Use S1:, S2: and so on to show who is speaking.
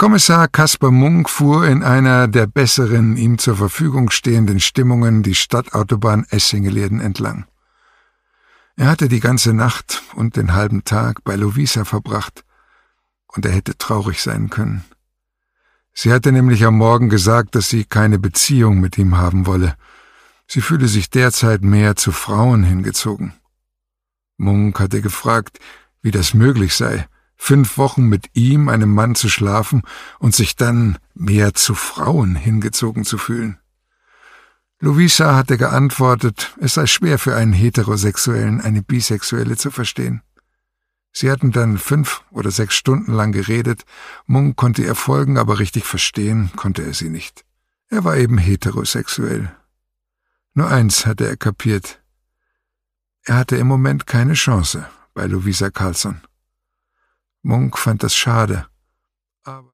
S1: Kommissar Kaspar Munk fuhr in einer der besseren ihm zur Verfügung stehenden Stimmungen die Stadtautobahn Essingeleden entlang. Er hatte die ganze Nacht und den halben Tag bei Lovisa verbracht, und er hätte traurig sein können. Sie hatte nämlich am Morgen gesagt, dass sie keine Beziehung mit ihm haben wolle. Sie fühle sich derzeit mehr zu Frauen hingezogen. Munk hatte gefragt, wie das möglich sei, 5 Wochen mit ihm, einem Mann, zu schlafen und sich dann mehr zu Frauen hingezogen zu fühlen. Lovisa hatte geantwortet, es sei schwer für einen Heterosexuellen, eine Bisexuelle zu verstehen. Sie hatten dann 5 oder 6 Stunden lang geredet. Munk konnte ihr folgen, aber richtig verstehen konnte er sie nicht. Er war eben heterosexuell. Nur eins hatte er kapiert. Er hatte im Moment keine Chance bei Lovisa Carlsson. Munk fand das schade, aber